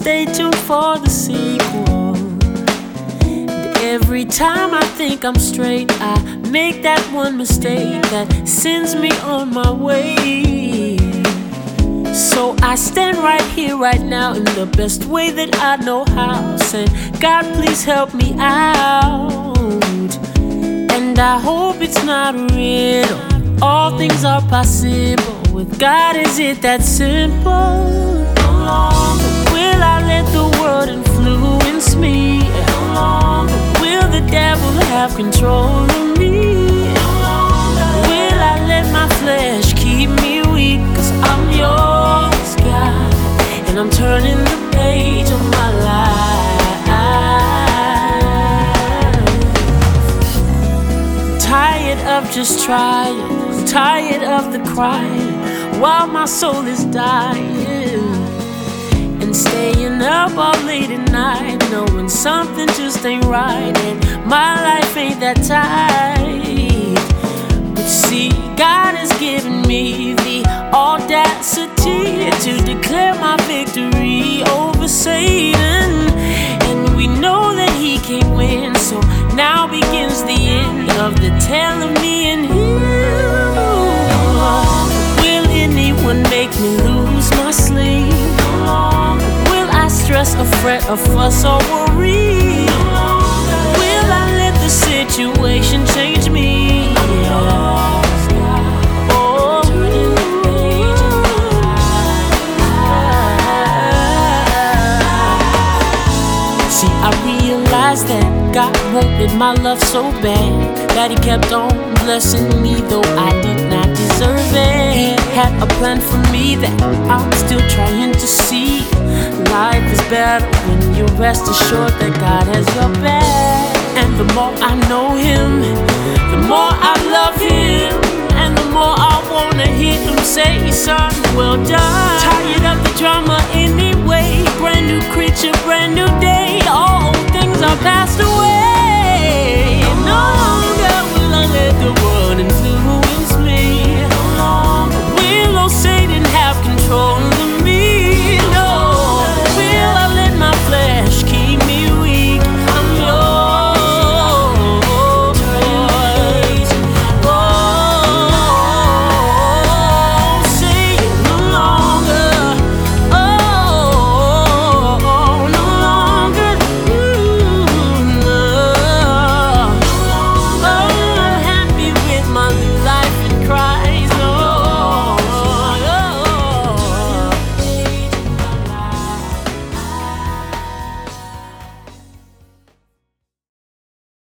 stay tuned for the sequel. And every time I think I'm straight, I make that one mistake that sends me on my way. So I stand right here, right now, in the best way that I know how. Saying, God, please help me out. And I hope it's not a riddle. All things are possible. With God, is it that simple? No longer will I let the world influence me. No longer will the devil have control of me. No longer will I let my flesh keep me weak. 'Cause I'm yours, God, and I'm turning the page of my life. Tired of just trying, tired of the crying while my soul is dying, and staying up all late at night knowing something just ain't right and my life ain't that tight. But see, God has given me the audacity to declare my victory over Satan, and we know that he can't win. So now begins the end of the tale of me and him. Will anyone make me lose my sleep? Will I stress or fret or fuss or worry? Will I let the situation change me? I realized that God wanted my love so bad that he kept on blessing me though I did not deserve it. He had a plan for me that I'm still trying to see. Life is better when you rest assured that God has your back. And the more I know him, the more I love him, and the more I wanna hear him say, son, well done. Tired of the drama anyway. Brand new creature, brand new day. All things are passed away.